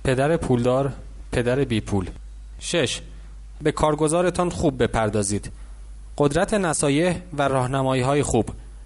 پدر پولدار، پدر بی پول. 6. به کارگزارتان خوب بپردازید. قدرت نصایح و راهنمایی‌های خوب.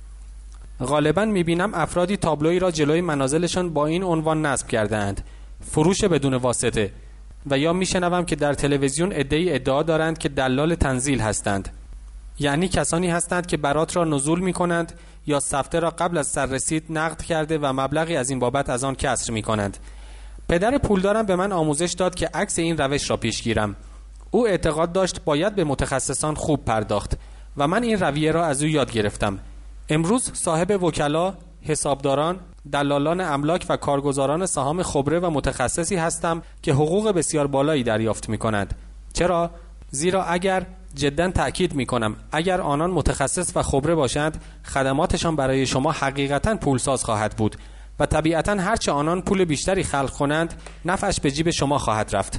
غالباً می‌بینم افرادی تابلویی را جلوی منازلشان با این عنوان نصب کرده‌اند: فروش بدون واسطه، و یا میشنوم که در تلویزیون ادعا دارند که دلال تنزیل هستند. یعنی کسانی هستند که برات را نزول می‌کنند یا سفته را قبل از سررسید نقد کرده و مبلغی از این بابت از آن کسر می‌کنند. پدر پولدارم به من آموزش داد که عکس این روش را پیش گیرم. او اعتقاد داشت باید به متخصصان خوب پرداخت و من این رویه را از او یاد گرفتم. امروز صاحب وکلا، حسابداران، دلالان املاک و کارگزاران سهام خبره و متخصصی هستم که حقوق بسیار بالایی دریافت می‌کنند. چرا؟ زیرا اگر جداً تأکید می‌کنم اگر آنان متخصص و خبره باشند، خدماتشان برای شما حقیقتاً پولساز خواهد بود و طبیعتاً هرچه آنان پول بیشتری خلق کنند، نفعش به جیب شما خواهد رفت.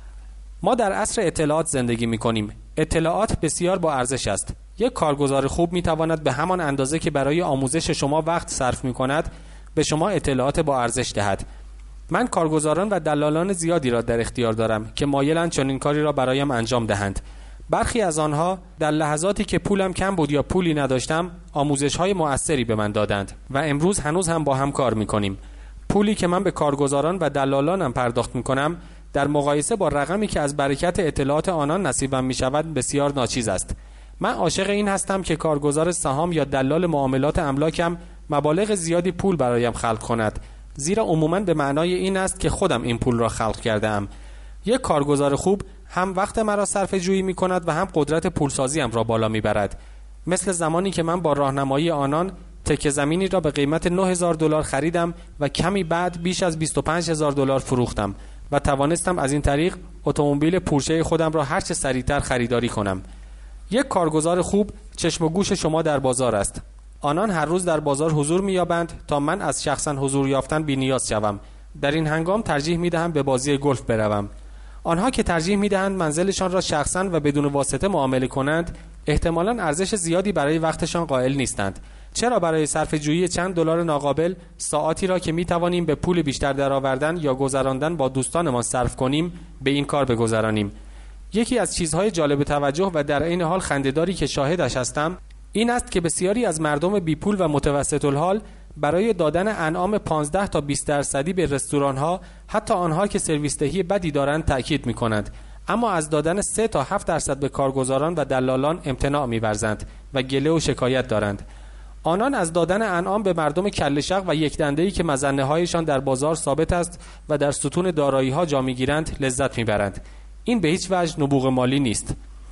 ما در عصر اطلاعات زندگی می‌کنیم. اطلاعات بسیار با ارزش است. یک کارگزار خوب می‌تواند به همان اندازه که برای آموزش شما وقت صرف می‌کند، به شما اطلاعات با ارزش دهد. من کارگزاران و دلالان زیادی را در اختیار دارم که مایلند چنین کاری را برایم انجام دهند. برخی از آنها در لحظاتی که پولم کم بود یا پولی نداشتم، آموزش‌های مؤثری به من دادند و امروز هنوز هم با هم کار می‌کنیم. پولی که من به کارگزاران و دلالانم پرداخت می‌کنم، در مقایسه با رقمی که از برکت اطلاعات آنان نصیبم می‌شود بسیار ناچیز است. من عاشق این هستم که کارگزار سهام یا دلال معاملات املاکم مبالغ زیادی پول برایم خلق کند، زیرا عموماً به معنای این است که خودم این پول را خلق کرده‌ام. یک کارگزار خوب هم وقت مرا صرفه جویی می‌کند و هم قدرت پولسازیم را بالا می‌برد. مثل زمانی که من با راهنمایی آنان تکه زمینی را به قیمت $9,000 خریدم و کمی بعد بیش از $25,000 فروختم و توانستم از این طریق اتومبیل پورشه خودم را هرچه سریعتر خریداری کنم. یک کارگزار خوب چشم و گوش شما در بازار است. آنان هر روز در بازار حضور می‌یابند تا من از شخصاً حضور یافتن بی‌نیاز شوم. در این هنگام ترجیح می‌دهم به بازی گلف بروم. آنها که ترجیح می‌دهند منزلشان را شخصاً و بدون واسطه معامله کنند، احتمالاً ارزش زیادی برای وقتشان قائل نیستند. چرا برای صرفه‌جویی چند دلار ناقابل ساعاتی را که می‌توانیم به پول بیشتر درآوردن یا گذراندن با دوستانمان صرف کنیم، به این کار بگذرانیم؟ یکی از چیزهای جالب توجه و در عین حال خنده‌داری که شاهدش هستم، این است که بسیاری از مردم بی پول و متوسط الحال برای دادن انعام 15 تا 20% به رستوران‌ها، حتی آنها که سرویس دهی بدی دارند، تأکید می‌کنند، اما از دادن 3 تا 7% به کارگزاران و دلالان امتناع می‌ورزند و گله و شکایت دارند. آنان از دادن انعام به مردم کله شق و یک دنده‌ای که مظنه‌هایشان در بازار ثابت است و در ستون دارایی‌ها جا می‌گیرند لذت می‌برند. این به هیچ وجه نبوغ مالی نیست.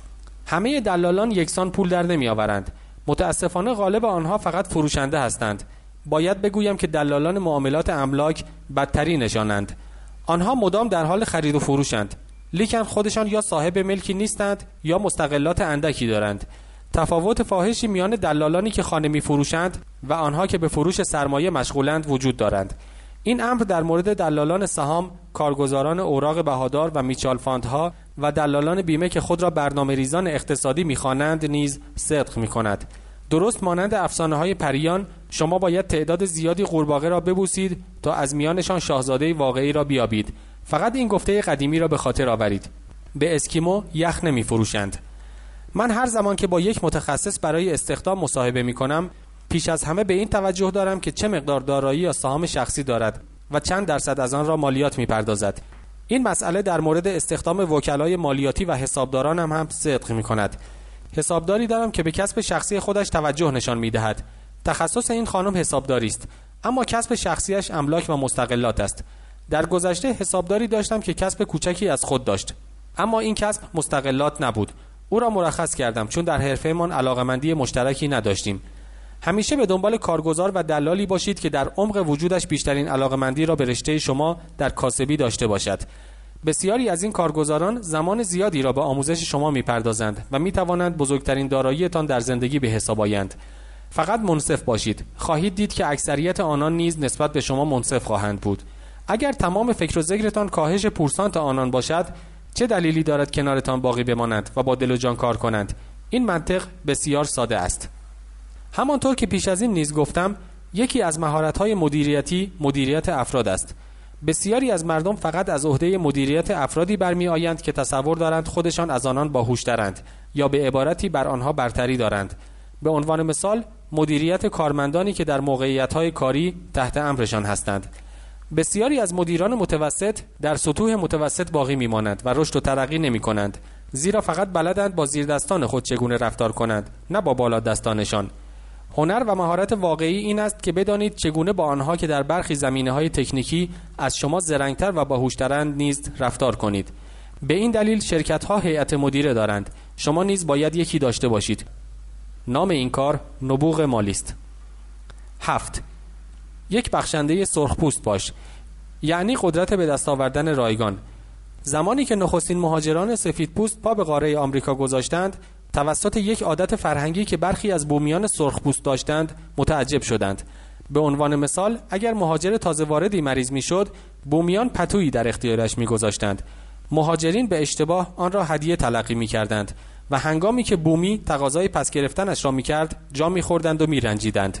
همه دلالان یکسان پول در نمی‌آورند. متاسفانه غالب آنها فقط فروشنده هستند. باید بگویم که دلالان معاملات املاک بدترینشانند. آنها مدام در حال خرید و فروشند، لیکن خودشان یا صاحب ملکی نیستند یا مستغلات اندکی دارند. تفاوت فاحشی میان دلالانی که خانه می‌فروشند و آنها که به فروش سرمایه مشغولند وجود دارند. این امر در مورد دلالان سهام، کارگزاران اوراق بهادار و میچال فاندها و دلالان بیمه که خود را برنامه‌ریزان اقتصادی می‌خوانند نیز صدق می‌کند. درست مانند افسانه‌های پریان، شما باید تعداد زیادی قورباغه را ببوسید تا از میانشان شاهزاده واقعی را بیابید. فقط این گفته قدیمی را به خاطر آورید: به اسکیمو یخ نمی‌فروشند. من هر زمان که با یک متخصص برای استخدام مصاحبه می‌کنم، پیش از همه به این توجه دارم که چه مقدار دارایی یا سهام شخصی دارد و چند درصد از آن را مالیات می‌پردازد. این مسئله در مورد استخدام وکلای مالیاتی و حسابداران هم صدق می‌کند. حسابداری دارم که به کسب شخصی خودش توجه نشان می‌دهد. تخصص این خانم حسابداری است، اما کسب شخصیش املاک و مستغلات است. در گذشته حسابداری داشتم که کسب کوچکی از خود داشت، اما این کسب مستغلات نبود. او را مرخص کردم چون در حرفه‌مان علاقه‌مندی مشترکی نداشتیم. همیشه به دنبال کارگزار و دلالی باشید که در عمق وجودش بیشترین علاقه‌مندی را به رشته شما در کاسبی داشته باشد. بسیاری از این کارگزاران زمان زیادی را به آموزش شما می‌پردازند و می‌توانند بزرگترین دارایی‌تان در زندگی به حساب آیند. فقط منصف باشید. خواهید دید که اکثریت آنان نیز نسبت به شما منصف خواهند بود. اگر تمام فکر و ذکرتان کاهش پورسانت آنان باشد، چه دلیلی دارد کنارتان باقی بمانند و با دل و جان کار کنند؟ این منطق بسیار ساده است. همانطور که پیش از این نیز گفتم، یکی از مهارت‌های مدیریتی مدیریت افراد است. بسیاری از مردم فقط از عهده مدیریت افرادی برمی آیند که تصور دارند خودشان از آنان باهوش‌ترند یا به عبارتی بر آنها برتری دارند. به عنوان مثال مدیریت کارمندانی که در موقعیت‌های کاری تحت امرشان هستند. بسیاری از مدیران متوسط در سطوح متوسط باقی می‌مانند و رشد و ترقی نمی‌کنند، زیرا فقط بلدند با زیردستان خود چگونه رفتار کنند، نه با بالادستانشان. هنر و مهارت واقعی این است که بدانید چگونه با آنها که در برخی زمینه‌های تکنیکی از شما زرنگتر و باهوش‌ترند نیز رفتار کنید. به این دلیل شرکت‌ها هیئت مدیره دارند. شما نیز باید یکی داشته باشید. نام این کار نبوغ مالی است. 7. یک بخشنده سرخپوست باش، یعنی قدرت به دست آوردن رایگان. زمانی که نخستین مهاجران سفیدپوست پا به قاره آمریکا گذاشتند، توسط یک عادت فرهنگی که برخی از بومیان سرخپوست داشتند متعجب شدند. به عنوان مثال اگر مهاجر تازه واردی مریض میشد، بومیان پتویی در اختیارش میگذاشتند. مهاجرین به اشتباه آن را هدیه تلقی میکردند و هنگامی که بومی تقاضای پس گرفتنش را میکرد جا میخوردند و میرنجیدند.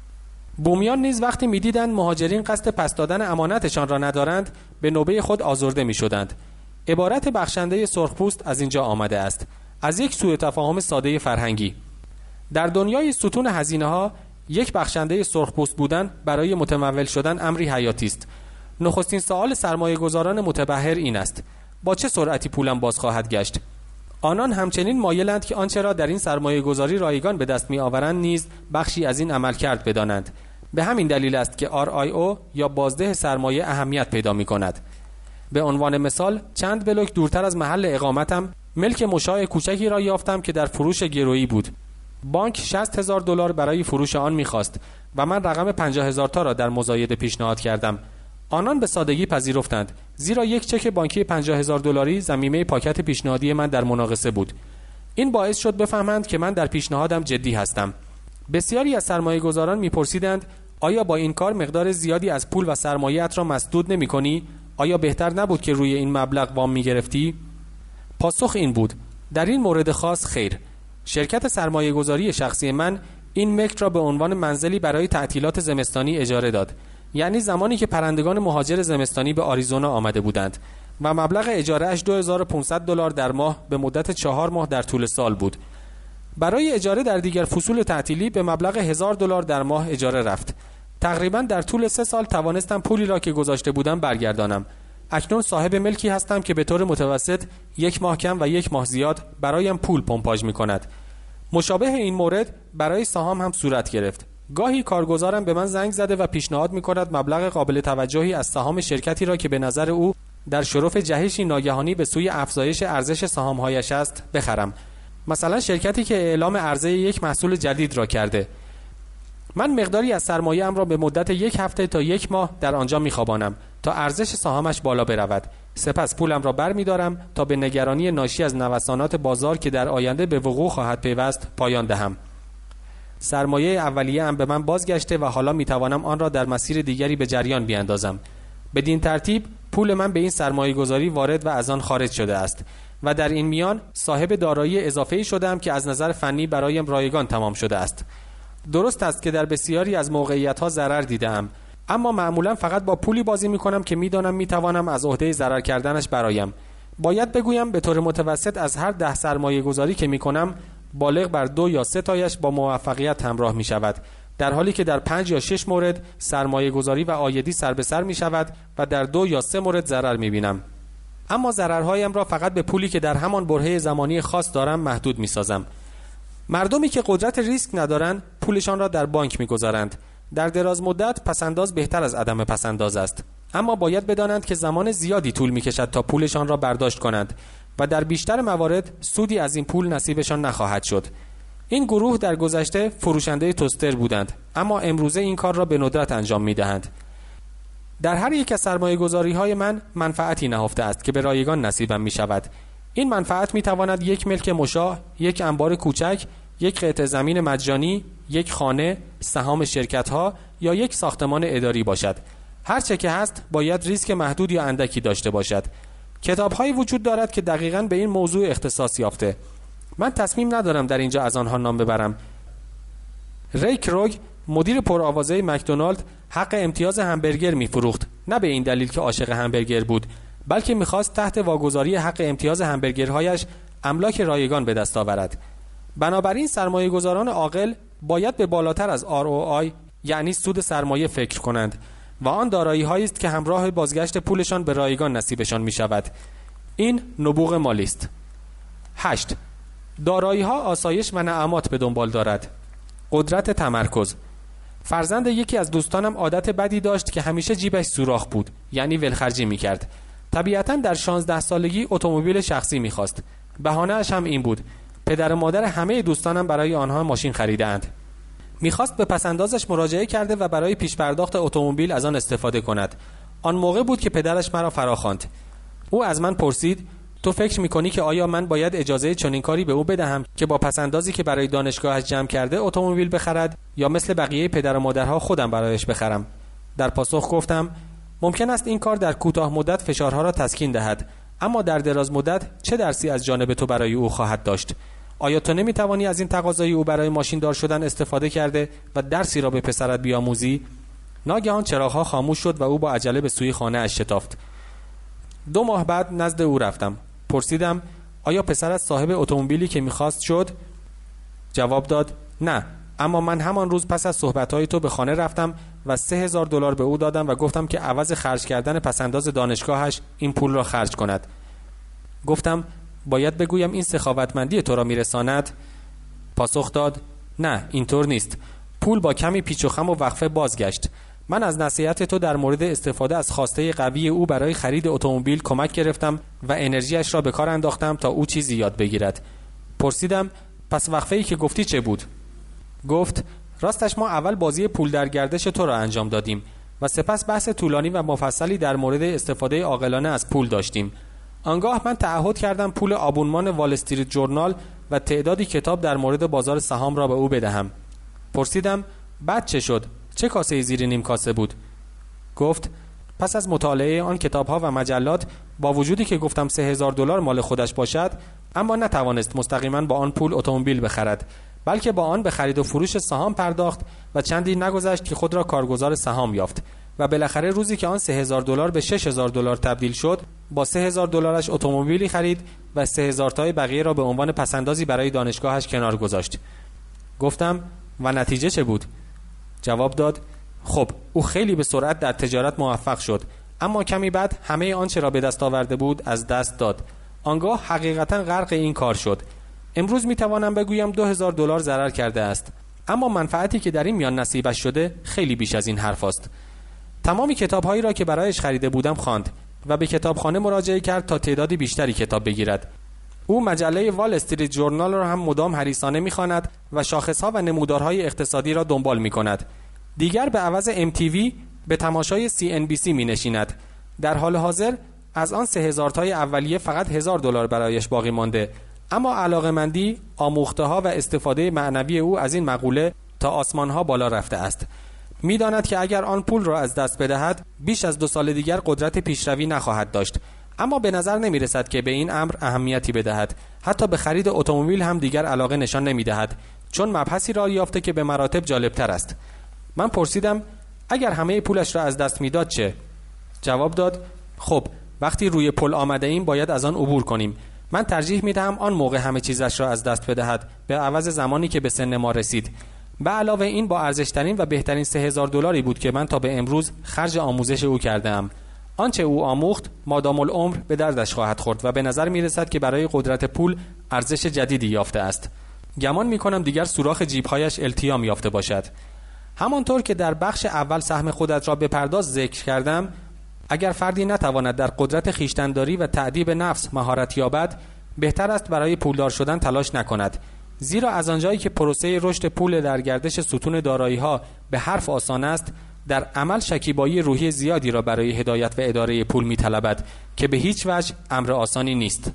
بومیان نیز وقتی میدیدند مهاجرین قصد پس دادن امانتشان را ندارند، به نوبه خود آزرده میشدند. عبارت بخشنده سرخپوست از اینجا آمده است، از یک سوء تفاهم ساده فرهنگی. در دنیای ستون هزینه‌ها یک بخشنده سرخپوست بودن برای متمول شدن امری حیاتی است. نخستین سوال سرمایه‌گذاران متبحر این است: با چه سرعتی پولم باز خواهد گشت؟ آنان همچنین مایلند که آنچه را در این سرمایه‌گذاری رایگان به دست می‌آورند نیز بخشی از این عملکرد بدانند. به همین دلیل است که RIO یا بازده سرمایه اهمیت پیدا می‌کند. به عنوان مثال چند بلوک دورتر از محل اقامتم ملک مشاع کوچکی را یافتم که در فروش گرویی بود. بانک $60,000 برای فروش آن می‌خواست و من رقم 50,000 تا را در مزایده پیشنهاد کردم. آنان به سادگی پذیرفتند، زیرا یک چک بانکی $50,000 ضمیمه پاکت پیشنهادی من در مناقصه بود. این باعث شد بفهمند که من در پیشنهادم جدی هستم. بسیاری از سرمایه‌گذاران می‌پرسیدند آیا با این کار مقدار زیادی از پول و سرمایه‌ات را مسدود نمی‌کنی؟ آیا بهتر نبود که روی این مبلغ وام می‌گرفتی؟ پاسخ این بود: در این مورد خاص خیر. شرکت سرمایه‌گذاری شخصی من این ملک را به عنوان منزلی برای تعطیلات زمستانی اجاره داد، یعنی زمانی که پرندگان مهاجر زمستانی به آریزونا آمده بودند و مبلغ اجاره اش $2,500 در ماه به مدت 4 ماه در طول سال بود. برای اجاره در دیگر فصول تعطیلی به مبلغ $1,000 در ماه اجاره رفت. تقریبا در طول 3 سال توانستم پولی را که گذاشته بودم برگردانم. اکنون صاحب ملکی هستم که به طور متوسط 1 ماه کم و 1 ماه زیاد برایم پول پمپاژ می‌کند. مشابه این مورد برای سهام هم صورت گرفت. گاهی کارگزارم به من زنگ زده و پیشنهاد می‌کند مبلغ قابل توجهی از سهام شرکتی را که به نظر او در شرف جهشی ناگهانی به سوی افزایش ارزش سهام‌هایش است بخرم. مثلا شرکتی که اعلام عرضه یک محصول جدید را کرده. من مقداری از سرمایه‌ام را به مدت 1 هفته تا 1 ماه در آنجا می‌خوابانم تا ارزش سهامش بالا برود. سپس پولم را برمی‌دارم تا به نگرانی ناشی از نوسانات بازار که در آینده به وقوع خواهد پیوست پایان دهم. سرمایه اولیه ام به من بازگشته و حالا می‌توانم آن را در مسیر دیگری به جریان بیاندازم. بدین ترتیب پول من به این سرمایه‌گذاری وارد و از آن خارج شده است و در این میان صاحب دارایی اضافه‌ای شدم که از نظر فنی برایم رایگان تمام شده است. درست است که در بسیاری از موقعیت‌ها ضرر دیدم، اما معمولا فقط با پولی بازی می‌کنم که می‌دانم می‌توانم از عهده ضرر کردنش برایم. باید بگویم به طور متوسط از هر 10 سرمایه‌گذاری که می‌کنم بالغ بر 2 یا 3 تایش با موفقیت همراه می‌شود، در حالی که در 5 یا 6 مورد سرمایه‌گذاری و عایدی سر به سر می‌شود و در 2 یا 3 مورد ضرر می‌بینم. اما ضررهایم را فقط به پولی که در همان برهه زمانی خاص دارم محدود می‌سازم. مردمی که قدرت ریسک ندارند پولشان را در بانک می‌گذارند. در دراز مدت پسنداز بهتر از عدم پسنداز است، اما باید بدانند که زمان زیادی طول می‌کشد تا پولشان را برداشت کنند و در بیشتر موارد سودی از این پول نصیبشان نخواهد شد. این گروه در گذشته فروشنده توستر بودند، اما امروزه این کار را به ندرت انجام می‌دهند. در هر یک از سرمایه‌گذاری‌های من منفعتی نهفته است که به رایگان نصیبم می‌شود. این منفعت می‌تواند یک ملک مشاع، یک انبار کوچک، یک قطعه زمین مجانی، یک خانه، سهام شرکت‌ها یا یک ساختمان اداری باشد. هر چه که هست باید ریسک محدود یا اندکی داشته باشد. کتاب‌هایی وجود دارد که دقیقاً به این موضوع اختصاص یافته. من تصمیم ندارم در اینجا از آنها نام ببرم. ری کروگ مدیر پرآوازه مکدونالد حق امتیاز همبرگر می‌فروخت نه به این دلیل که عاشق همبرگر بود، بلکه می‌خواست تحت واگذاری حق امتیاز همبرگرهایش املاک رایگان به دست آورد. بنابراین سرمایه‌گذاران عاقل باید به بالاتر از ROI یعنی سود سرمایه فکر کنند و آن دارایی‌هایی است که همراه بازگشت پولشان به رایگان نصیبشان می‌شود. این نبوغ مالی است. 8. دارایی‌ها آسایش و نعمات به دنبال دارد. قدرت تمرکز. فرزند یکی از دوستانم عادت بدی داشت که همیشه جیبش سوراخ بود، یعنی ولخرجی می‌کرد. طبیعتاً در 16 سالگی اتومبیل شخصی می‌خواست. بهانه‌اش هم این بود: پدر و مادر همه دوستانم برای آنها ماشین خریدند. می‌خواست به پس‌اندازش مراجعه کرده و برای پیش پرداخت اتومبیل از آن استفاده کند. آن موقع بود که پدرش مرا فراخواند. او از من پرسید: تو فکر می‌کنی که آیا من باید اجازه چنین کاری به او بدهم که با پس‌اندازی که برای دانشگاهش جمع کرده اتومبیل بخرد، یا مثل بقیه پدر و مادرها خودم برایش بخرم؟ در پاسخ گفتم: ممکن است این کار در کوتاه مدت فشارها را تسکین دهد، اما در دراز مدت چه درسی از جانب تو برای او خواهد داشت؟ آیا تو نمی‌توانی از این تقاضای او برای ماشین دار شدن استفاده کرده و درسی را به پسرت بیاموزی؟ ناگهان چراغ‌ها خاموش شد و او با عجله به سوی خانه‌اش شتافت. 2 ماه بعد نزد او رفتم. پرسیدم: آیا پسرت صاحب اتومبیلی که می‌خواست شد؟ جواب داد: نه، اما من همان روز پس از صحبت‌های تو به خانه رفتم و $3000 به او دادم و گفتم که عوض خرج کردن پس‌انداز دانشگاهش این پول را خرج کند. گفتم: باید بگویم این سخاوتمندی تو را میرساند؟ پاسخ داد: نه، اینطور نیست. پول با کمی پیچ و خم و وقفه بازگشت. من از نصیحت تو در مورد استفاده از خواسته قوی او برای خرید اتومبیل کمک گرفتم و انرژیش را به کار انداختم تا او چیزی یاد بگیرد. پرسیدم: پس وقفه‌ای که گفتی چه بود؟ گفت: راستش ما اول بازی پول در گردش تو را انجام دادیم و سپس بحث طولانی و مفصلی در مورد استفاده عاقلانه از پول داشتیم. آنگاه من تعهد کردم پول آبونمان وال استریت جورنال و تعدادی کتاب در مورد بازار سهام را به او بدهم. پرسیدم: بعد چه شد؟ چه کاسه زیر نیم کاسه بود؟ گفت: پس از مطالعه آن کتاب‌ها و مجلات، با وجودی که گفتم $3000 مال خودش باشد، اما نتوانست مستقیما با آن پول اتومبیل بخرد، بلکه با آن به خرید و فروش سهام پرداخت و چندی نگذشت که خود را کارگزار سهام یافت و بالاخره روزی که آن $3000 به $6000 تبدیل شد، با $3000 اتومبیلی خرید و 3000 تای بقیه را به عنوان پسندازی برای دانشگاهش کنار گذاشت. گفتم: و نتیجه چه بود؟ جواب داد: خب، او خیلی به سرعت در تجارت موفق شد، اما کمی بعد همه آنچه را به دست آورده بود از دست داد. آنگاه حقیقتا غرق این کار شد. امروز میتوانم بگویم $2000 ضرر کرده است، اما منفعتی که در این میان نصیبش شده خیلی بیش از این حرف است. تمامی کتاب‌هایی را که برایش خریده بودم خواند و به کتابخانه مراجعه کرد تا تعدادی بیشتری کتاب بگیرد. او مجله وال استریت جورنال را هم مدام حریصانه می‌خواند و شاخص‌ها و نمودارهای اقتصادی را دنبال می‌کند. دیگر به عوض MTV به تماشای CNBC می‌نشیند. در حال حاضر از آن 3000 تای اولیه فقط $1000 برایش باقی مانده، اما علاقه‌مندی، آموخته‌ها و استفاده معنوی او از این مقوله تا آسمان‌ها بالا رفته است. می‌داند که اگر آن پول را از دست بدهد، بیش از 2 سال دیگر قدرت پیشروی نخواهد داشت، اما به نظر نمی‌رسد که به این امر اهمیتی بدهد. حتی به خرید اتومبیل هم دیگر علاقه نشان نمی‌دهد، چون مبحثی را یافته که به مراتب جالب‌تر است. من پرسیدم: اگر همه پولش را از دست می‌داد چه؟ جواب داد: خب، وقتی روی پل آمده ایم باید از آن عبور کنیم. من ترجیح می‌دهم آن موقع همه چیزش را از دست بدهد به عوض زمانی که به سن ما رسید. به علاوه این با ارزش‌ترین و بهترین $3000 بود که من تا به امروز خرج آموزش او کرده‌ام. آنچه او آموخت مادام العمر به دردش خواهد خورد و به نظر می‌رسد که برای قدرت پول ارزش جدیدی یافته است. گمان می‌کنم دیگر سوراخ جیب‌هایش التیام یافته باشد. همانطور که در بخش اول سهم خودت را بپرداز ذکر کردم، اگر فردی نتواند در قدرت خویشتن‌داری و تأدیب نفس مهارت یابد، بهتر است برای پولدار شدن تلاش نکند، زیرا از آنجایی که پروسه رشد پول در گردش ستون دارایی‌ها به حرف آسان است، در عمل شکیبایی روحی زیادی را برای هدایت و اداره پول می‌طلبد که به هیچ وجه امر آسانی نیست.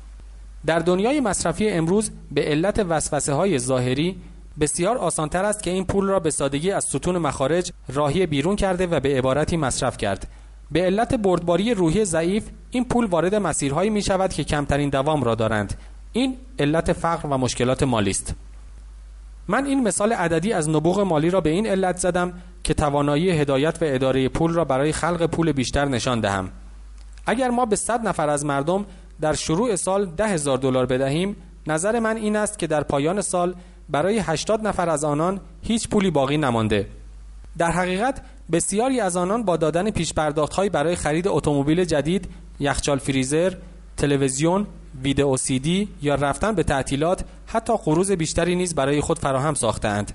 در دنیای مصرفی امروز به علت وسوسه‌های ظاهری بسیار آسان‌تر است که این پول را به سادگی از ستون مخارج راهی بیرون کرده و به عبارتی مصرف کرد. به علت بردباری روحی ضعیف این پول وارد مسیرهایی می شود که کمترین دوام را دارند. این علت فقر و مشکلات مالی است. من این مثال عددی از نبوغ مالی را به این علت زدم که توانایی هدایت و اداره پول را برای خلق پول بیشتر نشان دهم. اگر ما به 100 نفر از مردم در شروع سال $10,000 بدهیم، نظر من این است که در پایان سال برای 80 نفر از آنان هیچ پولی باقی نمانده. در حقیقت بسیاری از آنان با دادن پیش‌پرداخت‌هایی برای خرید اتومبیل جدید، یخچال فریزر، تلویزیون، ویدئو CD یا رفتن به تعطیلات حتی قروض بیشتری نیز برای خود فراهم ساختند.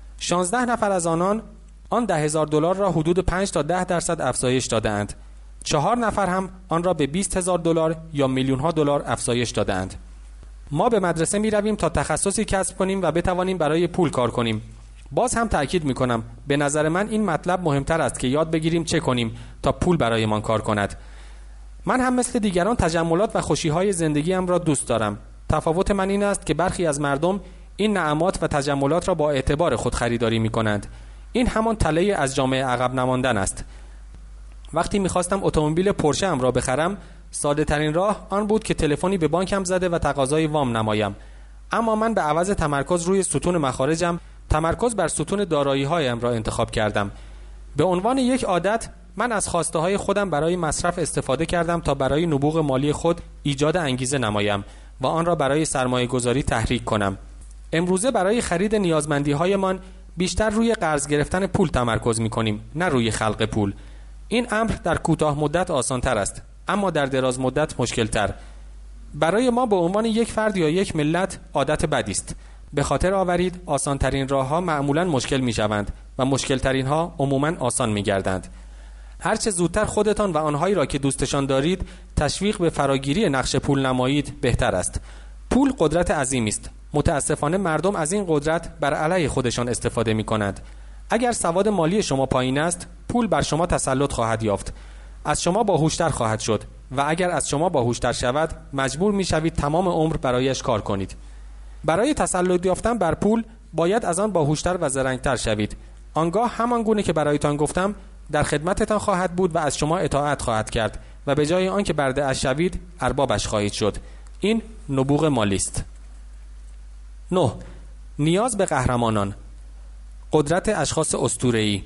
16 نفر از آن $10,000 را حدود 5 تا 10% افزایش دادند. 4 نفر هم آن را به $20,000 یا میلیون‌ها دلار افزایش دادند. ما به مدرسه می رویم تا تخصصی کسب کنیم و بتوانیم برای پول کار کنیم. باز هم تأکید می کنم، به نظر من این مطلب مهمتر است که یاد بگیریم چه کنیم تا پول برایمان کار کند. من هم مثل دیگران تجملات و خوشی‌های زندگیم را دوست دارم. تفاوت من این است که برخی از مردم این نعمات و تجملات را با اعتبار خود خریداری می کنند. این همان تله از جامعه عقب نماندن است. وقتی می‌خواستم اتومبیل پورشه ام را بخرم، ساده ترین راه آن بود که تلفنی به بانکم زده و تقاضای وام نمایم. اما من به عوض تمرکز روی ستون مخارجم، تمرکز بر ستون دارایی‌هایم را انتخاب کردم. به عنوان یک عادت، من از خواسته‌های خودم برای مصرف استفاده کردم تا برای نبوغ مالی خود ایجاد انگیزه نمایم و آن را برای سرمایه‌گذاری تحریک کنم. امروزه برای خرید نیازمندی‌هایمان بیشتر روی قرض گرفتن پول تمرکز می‌کنیم، نه روی خلق پول. این امر در کوتاه مدت آسان‌تر است، اما در دراز مدت مشکل‌تر. برای ما به عنوان یک فرد یا یک ملت عادت بدی است. به خاطر آورید آسان‌ترین راه‌ها معمولاً مشکل می‌شوند و مشکل‌ترین‌ها عموماً آسان می‌گردند. هرچه زودتر خودتان و آنهایی را که دوستشان دارید تشویق به فراگیری نقش پول نمایید بهتر است. پول قدرت عظیمی است. متاسفانه مردم از این قدرت بر علیه خودشان استفاده می‌کنند. اگر سواد مالی شما پایین است، پول بر شما تسلط خواهد یافت. از شما باهوشتر خواهد شد و اگر از شما باهوشتر شود، مجبور می‌شوید تمام عمر برایش کار کنید. برای تسلط یافتن بر پول باید از آن باهوشتر و زرنگتر شوید. آنگاه همان گونه که برایتان گفتم در خدمتتان خواهد بود و از شما اطاعت خواهد کرد و به جای آن که برده اش شوید اربابش خواهید شد. این نبوغ مالی است. 9. نیاز به قهرمانان. قدرت اشخاص اسطوره‌ای.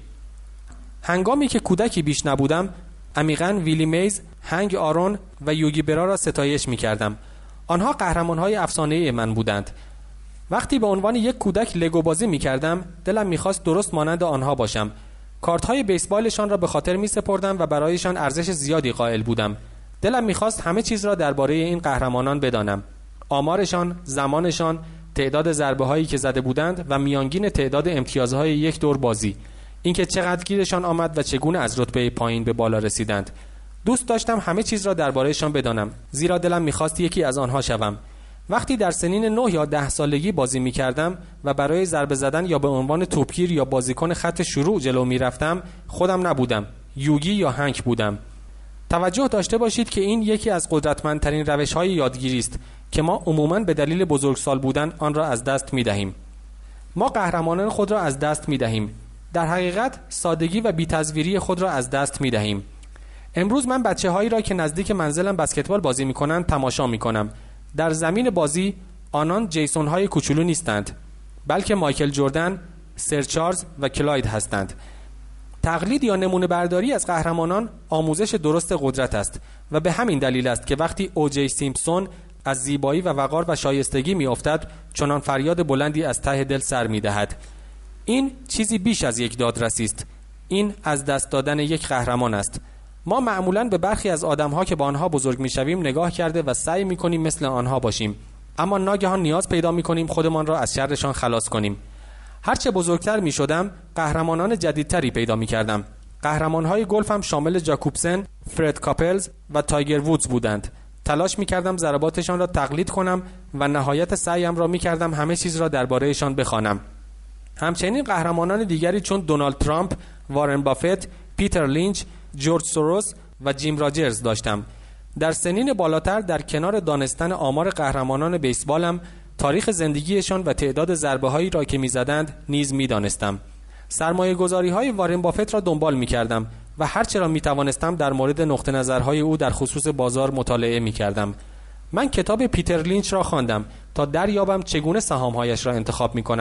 هنگامی که کودکی بیش نبودم، عمیقاً ویلی میز، هنگ آرون و یوگی برا را ستایش می‌کردم. آنها قهرمان‌های افسانه‌ای من بودند. وقتی به عنوان یک کودک لگو بازی می‌کردم، دلم می‌خواست درست مانند آنها باشم. کارت‌های بیسبالشان را به خاطر می‌سپردم و برایشان ارزش زیادی قائل بودم. دلم می‌خواست همه چیز را درباره این قهرمانان بدانم. آمارشان، زمانشان، تعداد ضربه‌هایی که زده بودند و میانگین تعداد امتیازهای یک دور بازی. اینکه چقدر گیرشان آمد و چگونه از رتبه پایین به بالا رسیدند. دوست داشتم همه چیز را درباره‌شان بدانم، زیرا دلم می‌خواست یکی از آنها شوم. وقتی در سنین 9 یا 10 سالگی بازی می‌کردم و برای ضربه زدن یا به عنوان توپگیر یا بازیکن خط شروع جلو می‌رفتم، خودم نبودم، یوگی یا هنگ بودم. توجه داشته باشید که این یکی از قدرتمندترین روش‌های یادگیری است که ما عموماً به دلیل بزرگسال بودن آن را از دست می‌دهیم. ما قهرمانان خود را از دست می‌دهیم. در حقیقت سادگی و بی‌تزویری خود را از دست می‌دهیم. امروز من بچه‌هایی را که نزدیک منزلم بسکتبال بازی می‌کنند تماشا می‌کنم. در زمین بازی آنان جیسون‌های کوچولو نیستند، بلکه مایکل جردن، سر چارلز و کلاید هستند. تقلید یا نمونه برداری از قهرمانان آموزش درست قدرت است و به همین دلیل است که وقتی اوجی سیمپسون از زیبایی و وقار و شایستگی می‌افتد چنان فریاد بلندی از ته دل سر می‌دهد. این چیزی بیش از یک دادرسی است. این از دست دادن یک قهرمان است. ما معمولاً به برخی از آدم‌ها که با آنها بزرگ می‌شویم نگاه کرده و سعی می‌کنیم مثل آنها باشیم، اما ناگهان نیاز پیدا می‌کنیم خودمان را از شرشان خلاص کنیم. هرچه بزرگتر می‌شدم، قهرمانان جدیدتری پیدا می‌کردم. قهرمان‌های گلفم شامل جاکوبسن، فرد کاپلز و تایگر وودز بودند. تلاش می‌کردم ضرباتشان را تقلید کنم و نهایت سعیم را می‌کردم همه چیز را درباره‌شان بخوانم. همچنین قهرمانان دیگری چون دونالد ترامپ، وارن بافت، پیتر لینچ، جورج سوروس و جیم راجرز داشتم. در سنین بالاتر در کنار دانستن آمار قهرمانان بیسبالم، تاریخ زندگیشان و تعداد ضربه‌هایی را که می‌زدند نیز می‌دانستم. سرمایه‌گذاری‌های وارن بافت را دنبال می‌کردم و هر چه را می‌توانستم در مورد نقطه نظرهای او در خصوص بازار مطالعه می‌کردم. من کتاب پیتر لینچ را خواندم تا دریابم چگونه سهام‌هایش را انتخاب می‌کند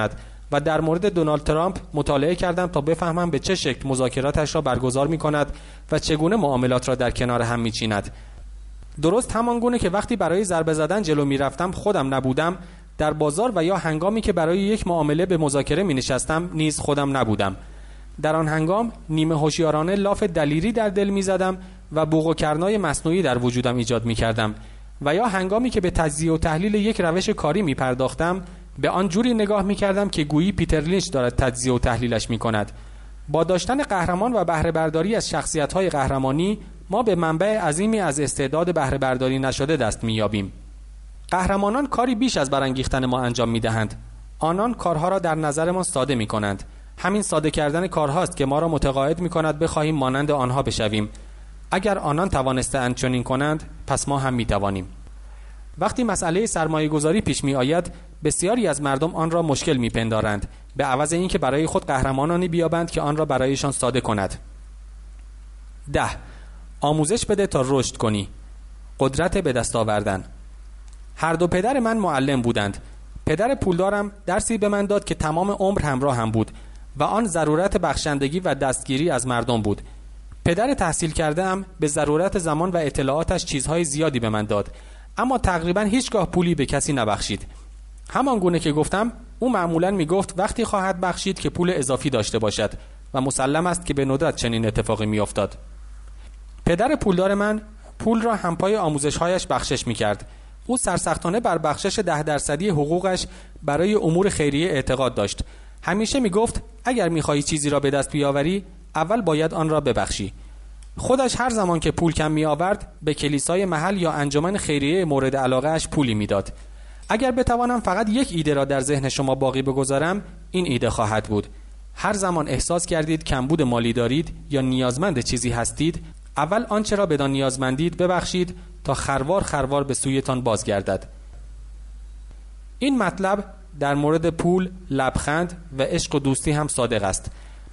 و در مورد دونالد ترامپ مطالعه کردم تا بفهمم به چه شکل مذاکراتش را برگزار می‌کند و چگونه معاملات را در کنار هم می‌چیند. درست همان گونه که وقتی برای ضربه زدن جلو می‌رفتم خودم نبودم، در بازار و یا هنگامی که برای یک معامله به مذاکره می‌نشستم نیز خودم نبودم. در آن هنگام نیمه هوشیارانه لاف دلیری در دل می‌زدم و بوق و کرنای مصنوعی در وجودم ایجاد می‌کردم و یا هنگامی که به تجزیه و تحلیل یک روش کاری می‌پرداختم به آن جوری نگاه می‌کردم که گویی پیتر لینچ دارد تجزیه و تحلیلش می‌کند. با داشتن قهرمان و بهره برداری از شخصیت‌های قهرمانی ما به منبع عظیمی از استعداد بهره برداری نشده دست می‌یابیم. قهرمانان کاری بیش از برانگیختن ما انجام می‌دهند. آنان کارها را در نظرمان ساده می‌کنند. همین ساده کردن کارهاست که ما را متقاعد می‌کند بخواهیم مانند آنها بشویم. اگر آنان توانسته‌اند چنین کنند، پس ما هم می‌توانیم. وقتی مسئله سرمایه‌گذاری پیش می‌آید، بسیاری از مردم آن را مشکل می‌پندارند، به عوض اینکه برای خود قهرمانانی بیابند که آن را برایشان ساده کند. 10. آموزش بده تا رشد کنی. قدرت به دست آوردن. هر دو پدر من معلم بودند. پدر پولدارم درسی به من داد که تمام عمر همراه هم بود و آن ضرورت بخشندگی و دستگیری از مردم بود. پدر تحصیل کرده هم به ضرورت زمان و اطلاعاتش چیزهای زیادی به من داد، اما تقریبا هیچگاه پولی به کسی نبخشید. همان گونه که گفتم، او معمولاً میگفت وقتی خواهد بخشید که پول اضافی داشته باشد و مسلم است که به ندرت چنین اتفاقی میافتاد. پدر پولدار من پول را همپای آموزش‌هایش بخشش می‌کرد. او سرسختانه بر بخشش 10% حقوقش برای امور خیریه اعتقاد داشت. همیشه میگفت اگر می‌خواهی چیزی را به دست بیاوری، اول باید آن را ببخشی. خودش هر زمان که پول کم می‌آورد، به کلیسای محل یا انجمن خیریه مورد علاقه‌اش پولی می‌داد. اگر بتوانم فقط یک ایده را در ذهن شما باقی بگذارم، این ایده خواهد بود: هر زمان احساس کردید کمبود مالی دارید یا نیازمند چیزی هستید، اول آنچه را بدان نیازمندید ببخشید تا خروار خروار به سویتان بازگردد. این مطلب در مورد پول، لبخند و عشق و دوستی هم صادق است.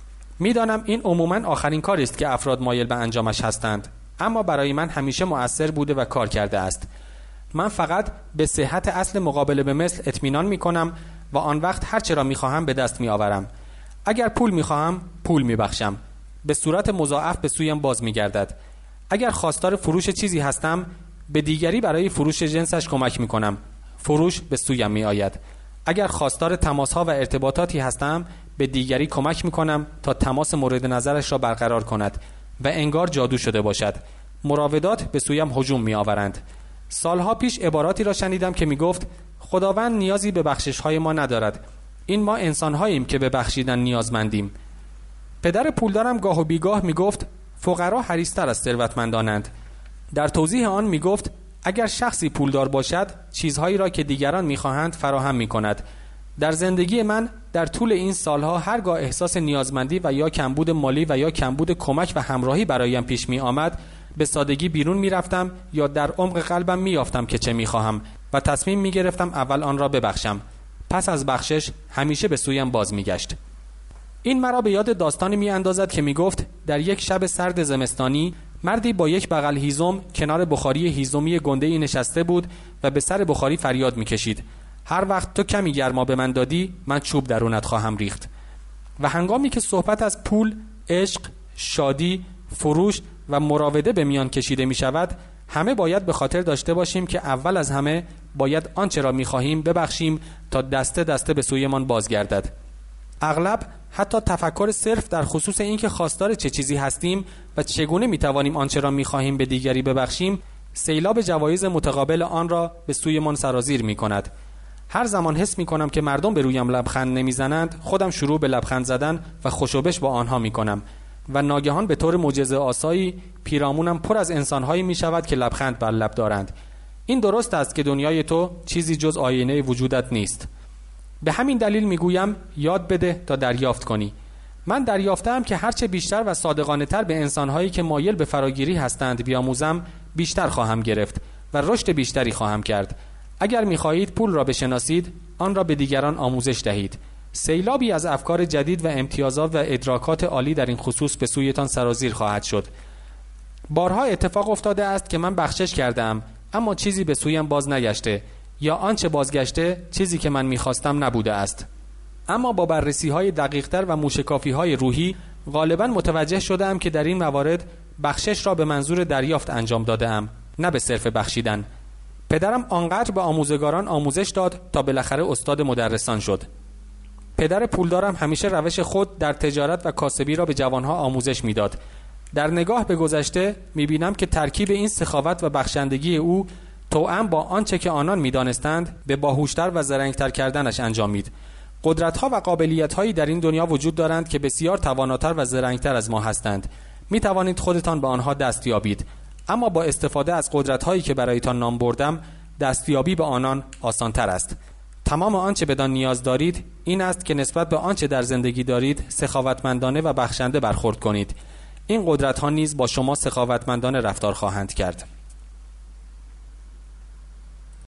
میدانم این عموماً آخرین کاری است که افراد مایل به انجامش هستند، اما برای من همیشه مؤثر بوده و کار کرده است. من فقط به صحت اصل مقابله به مثل اطمینان میکنم و آن وقت هر چه را میخواهم به دست میآورم. اگر پول میخواهم، پول میبخشم. به صورت مضاعف به سویم باز میگردد. اگر خواستار فروش چیزی هستم، به دیگری برای فروش جنسش کمک میکنم. فروش به سویم میآید. اگر خواستار تماس‌ها و ارتباطاتی هستم، به دیگری کمک میکنم تا تماس مورد نظرش را برقرار کند و انگار جادو شده باشد. مراودات به سویم هجوم میآورند. سالها پیش عباراتی را شنیدم که میگفت خداوند نیازی به بخشش‌های ما ندارد. این ما انسان‌هاییم که به بخشیدن نیازمندیم. پدر پولدارم گاه و بیگاه میگفت فقرا حریص‌تر از ثروتمندانند. در توضیح آن میگفت اگر شخصی پولدار باشد، چیزهایی را که دیگران میخواهند فراهم میکند. در زندگی من در طول این سالها هرگاه احساس نیازمندی و یا کمبود مالی و یا کمبود کمک و همراهی برایم پیش می آمد، به سادگی بیرون می رفتم یا در عمق قلبم می یافتم که چه می خواهم و تصمیم می گرفتم اول آن را ببخشم. پس از بخشش همیشه به سویم باز می گشت. این مرا به یاد داستانی می اندازد که می گفت در یک شب سرد زمستانی مردی با یک بغل هیزم کنار بخاری هیزمی گنده‌ای نشسته بود و به سر بخاری فریاد می کشید: هر وقت تو کمی گرما به من دادی، من چوب درونت خواهم ریخت. و هنگامی که صحبت از پول، عشق، شادی، فروش و مراوده به میان کشیده می شود، همه باید به خاطر داشته باشیم که اول از همه باید آنچه را می خواهیم ببخشیم تا دسته دسته به سویمان بازگردد. اغلب حتی تفکر صرف در خصوص اینکه خواستار چه چیزی هستیم و چگونه می توانیم آنچه را می خواهیم به دیگری ببخشیم، سیلاب جوایز متقابل آن را به سویمان سرازیر می کند. هر زمان حس می کنم که مردم به رویم لبخند نمی زنند، خودم شروع به لبخند زدن و خوشوبش با آنها می کنم و ناگهان به طور معجزه آسایی پیرامونم پر از انسانهایی می شود که لبخند بر لب دارند. این درست است که دنیای تو چیزی جز آینه وجودت نیست. به همین دلیل می گویم یاد بده تا دریافت کنی. من دریافتم که هرچه بیشتر و صادقانه تر به انسانهایی که مایل به فراگیری هستند بیاموزم، بیشتر خواهم گرفت و رشد بیشتری خواهم کرد. اگر می‌خواهید پول را بشناسید، آن را به دیگران آموزش دهید. سیلابی از افکار جدید و امتیازات و ادراکات عالی در این خصوص به سویتان سرازیر خواهد شد. بارها اتفاق افتاده است که من بخشش کردم، اما چیزی به سویم باز نگشته، یا آنچه بازگشته چیزی که من می‌خواستم نبوده است. اما با بررسی‌های دقیق‌تر و موشکافی‌های روحی غالباً متوجه شدم که در این موارد بخشش را به منظور دریافت انجام داده‌ام، نه به صرف بخشیدن. پدرم آنقدر به آموزگاران آموزش داد تا بالاخره استاد مدرسان شد. پدر پولدارم همیشه روش خود در تجارت و کاسبی را به جوانها آموزش میداد. در نگاه به گذشته می‌بینم که ترکیب این سخاوت و بخشندگی او توأم با آنچه که آنان می‌دانستند به باهوشتر و زرنگتر کردنش انجامید. قدرت‌ها و قابلیت‌هایی در این دنیا وجود دارند که بسیار تواناتر و زرنگتر از ما هستند. می‌توانید خودتان به آنها دست یابید، اما با استفاده از قدرت‌هایی که برایتان نام بردم دستیابی به آنان آسان‌تر است. تمام آنچه بدان نیاز دارید این است که نسبت به آنچه در زندگی دارید سخاوتمندانه و بخشنده برخورد کنید. این قدرت‌ها نیز با شما سخاوتمندانه رفتار خواهند کرد.